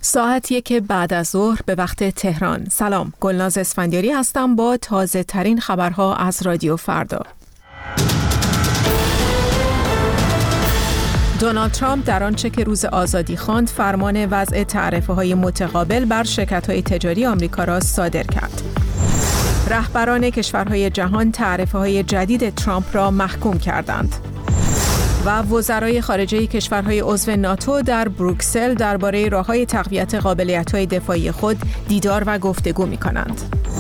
ساعت 1 بعد از ظهر به وقت تهران. سلام، گلناز اسفندیاری هستم با تازه ترین خبرها از رادیو فردا. دونالد ترامپ در آنچه که روز آزادی خواند فرمان وضع تعرفه‌های متقابل بر شرکت‌های تجاری آمریکا را صادر کرد. رهبران کشورهای جهان تعرفه‌های جدید ترامپ را محکوم کردند. و وزرای خارجه کشورهای عضو ناتو در بروکسل درباره راه‌های تقویت قابلیت‌های دفاعی خود دیدار و گفتگو می‌کنند.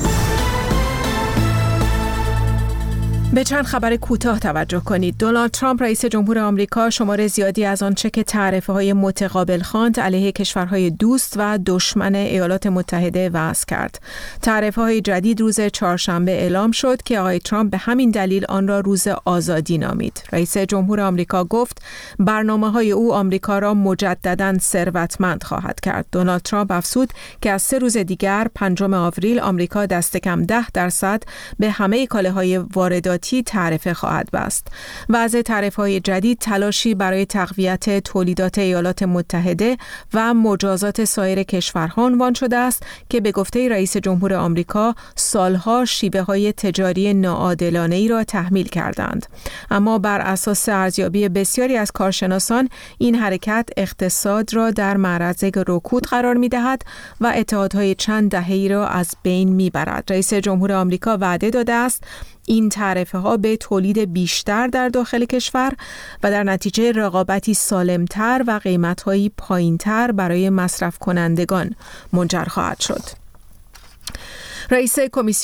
به چند خبر کوتاه توجه کنید. دونالد ترامپ رئیس جمهور آمریکا شمار زیادی از آنچه که تعرفه‌های متقابل خواند علیه کشورهای دوست و دشمن ایالات متحده وضع کرد. تعرفه‌های جدید روز چهارشنبه اعلام شد که آقای ترامپ به همین دلیل آن را روز آزادی نامید. رئیس جمهور آمریکا گفت برنامه‌های او آمریکا را مجدداً ثروتمند خواهد کرد. دونالد ترامپ افزود که از 3 روز دیگر 5 آوریل آمریکا دست کم 10% به همه کالاهای وارداتی تعرفه خواهد بست. وضع تعرفه‌های جدید تلاشی برای تقویت تولیدات ایالات متحده و مجازات سایر کشورها عنوان شده است که به گفته رئیس جمهور آمریکا سالها شیوه‌های تجاری ناعادلانه‌ای را تحمیل کردند. اما بر اساس ارزیابی بسیاری از کارشناسان این حرکت اقتصاد را در معرض رکود قرار می‌دهد و اتحادهای چند دهه‌ای را از بین می‌برد. رئیس جمهور آمریکا وعده داده است این تعرفه‌ها به تولید بیشتر در داخل کشور و در نتیجه رقابتی سالمتر و قیمت‌هایی پایین‌تر برای مصرف کنندگان منجر خواهد شد. رئیس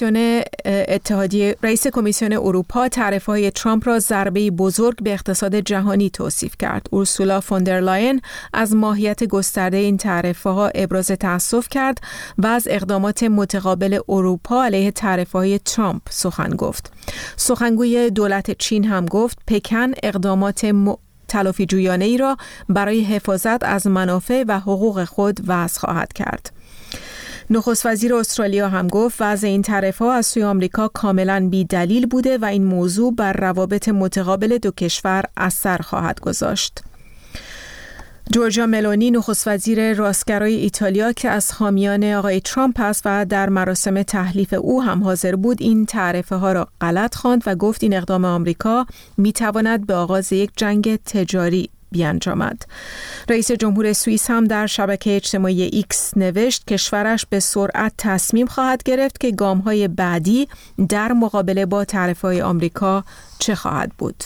کمیسیون اروپا تعرفه‌های ترامپ را ضربه‌ای بزرگ به اقتصاد جهانی توصیف کرد. اورسولا فوندرلاین از ماهیت گسترده این تعرفه‌ها ابراز تأسف کرد و از اقدامات متقابل اروپا علیه تعرفه‌های ترامپ سخن گفت. سخنگوی دولت چین هم گفت پکن اقدامات تلافی جویانه‌ای را برای حفاظت از منافع و حقوق خود وضع خواهد کرد. نخست وزیر استرالیا هم گفت وضع این تعرفه‌ها از سوی آمریکا کاملاً بی دلیل بوده و این موضوع بر روابط متقابل دو کشور اثر خواهد گذاشت. جورجیا ملونی نخست وزیر راستگرای ایتالیا که از حامیان آقای ترامپ است و در مراسم تحلیف او هم حاضر بود این تعرفه‌ها را غلط خواند و گفت این اقدام آمریکا می‌تواند به آغاز یک جنگ تجاری بیانجامد. رئیس جمهور سوئیس هم در شبکه اجتماعی ایکس نوشت کشورش به سرعت تصمیم خواهد گرفت که گام‌های بعدی در مقابله با تعرفه‌های آمریکا چه خواهد بود.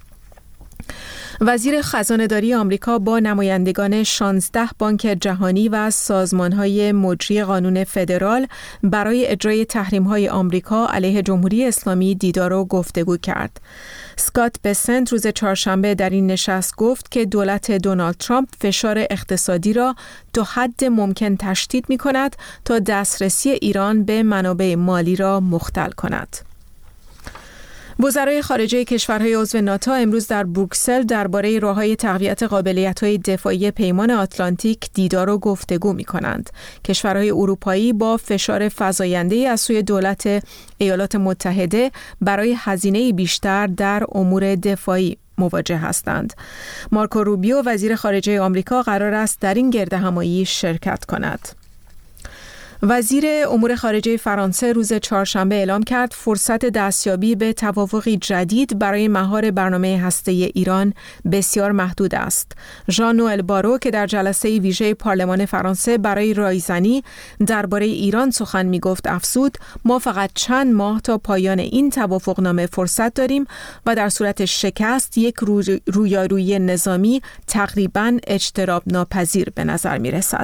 وزیر خزانه‌داری آمریکا با نمایندگان 16 بانک جهانی و سازمان‌های مجری قانون فدرال برای اجرای تحریم‌های آمریکا علیه جمهوری اسلامی دیدار و گفتگو کرد. اسکات بسنت روز چهارشنبه در این نشست گفت که دولت دونالد ترامپ فشار اقتصادی را تا حد ممکن تشدید می‌کند تا دسترسی ایران به منابع مالی را مختل کند. وزرای خارجه کشورهای عضو ناتو امروز در بروکسل درباره راه‌های تقویت قابلیت‌های دفاعی پیمان آتلانتیک دیدار و گفتگو می‌کنند. کشورهای اروپایی با فشار فزاینده‌ای از سوی دولت ایالات متحده برای هزینه بیشتر در امور دفاعی مواجه هستند. مارکو روبیو وزیر خارجه آمریکا قرار است در این گردهمایی شرکت کند. وزیر امور خارجه فرانسه روز چهارشنبه اعلام کرد فرصت دستیابی به توافقی جدید برای مهار برنامه هسته‌ای ایران بسیار محدود است. ژان نوئل بارو که در جلسه ویژه پارلمان فرانسه برای رایزنی درباره ایران سخن می‌گفت افزود ما فقط چند ماه تا پایان این توافقنامه فرصت داریم و در صورت شکست یک رویارویی نظامی تقریباً اجتناب ناپذیر به نظر می‌رسد.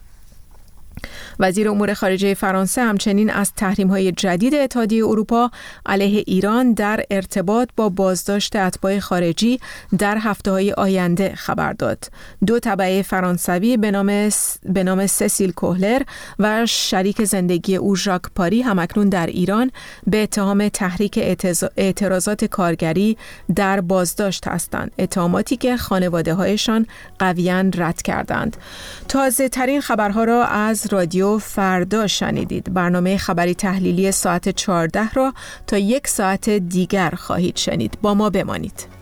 وزیر امور خارجه فرانسه همچنین از تحریم‌های جدید اتحادیه اروپا علیه ایران در ارتباط با بازداشت اتباع خارجی در هفته‌های آینده خبر داد. 2 تبعه فرانسوی به نام سسیل کوهلر و شریک زندگی او ژاک پاری همکنون در ایران به اتهام تحریک اعتراضات کارگری در بازداشت هستند. اتهاماتی که خانواده‌هایشان قویاً رد کردند. تازه ترین خبرها را از رادیو فردا شنیدید. برنامه خبری تحلیلی ساعت 14 را تا 1 ساعت دیگر خواهید شنید. با ما بمانید.